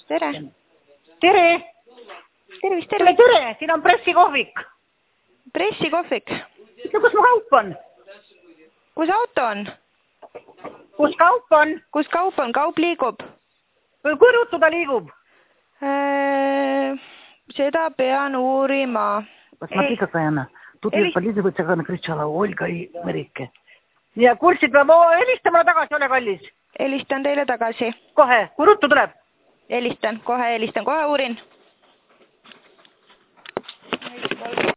Tere. Tere. Tervist, Tere, tere. Siin on pressikohvik. Pressikohvik. Ütle, kus mu kaup on? Kus auto on? Kus kaup on? Kus kaup on? Kaup liigub. Kui ruttu ta liigub? Seda pean uurima. Посмотри, какая она. Тут ее подлизывает, как она кричала. Ольга и Merike. Ja kuulsid, peab helista mulle tagasi, ole kallis. Helistan teile tagasi. Kohe, kui ruttu tuleb? Helistan, kohe uurin.